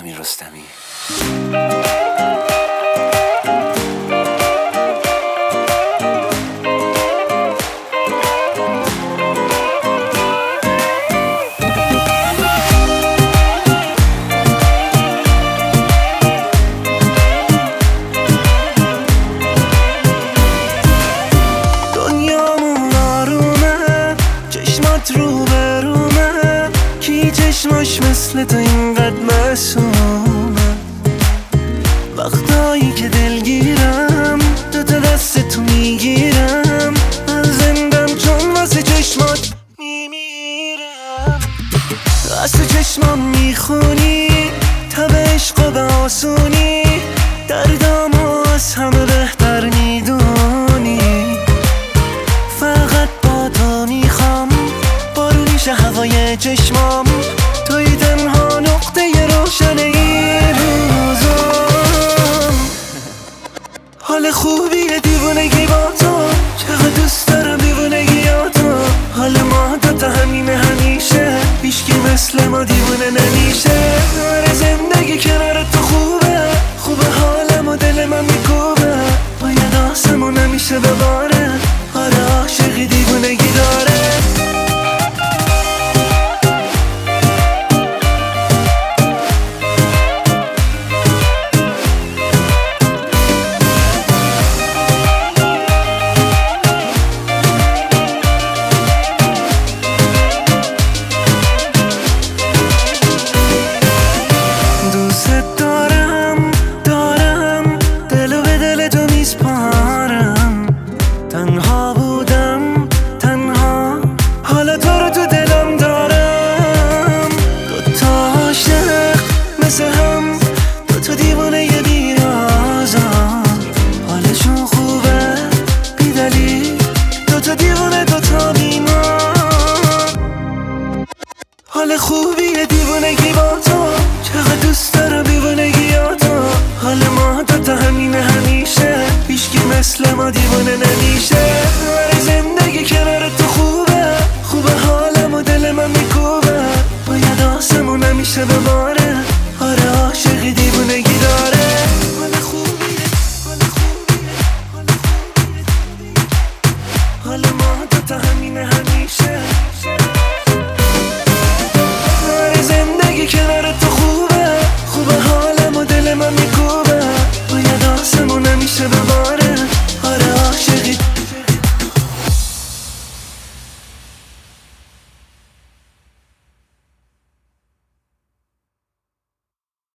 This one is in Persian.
امیر رستمی. چشماش مثل تو اینقدر معصومه، وقتایی که دلگیرم دوتا دست تو میگیرم، من زندم چون واسه چشمات میمیرم. از تو چشمام میخونی تب عشق و به آسونی، دردامو از همه بهتر میدونی. فقط با تو میخوام بارونی شه هوای چشمام، توی تنها نقطه روشن این روزم. حال خوبیه دیوونگی با تو، چقدر دوست دارم دیوونگیاتو. حال ما دوتا همینه همیشه، هیچکی مثل ما دیوونه نمیشه. آره زندگی کنار تو خوبه، خوبه حالم و دل من میکوبه، باید آسمون نمیشه بباره. آره عاشقی دیوونگی داره. تنها بودم تنها، حالا تو رو تو دلم دارم. دوتا عاشق مثل هم، دوتا دیوانه یه بیازار، حالشون خوبه بی دلیل، دوتا دیوانه دوتا بیمار. حال خوبیه دیوانگی با تو، چقدر دوست دارم دیوانگیاتو. حال ما دوتا همینه همیشه، هیچکی مثل ما دیوانه نمیشه. آره زندگی کنار تو خوبه، خوبه حالم و دل من میکوبه، باید آسمون نمیشه بباره. آره عاشقی دیوونگی داره.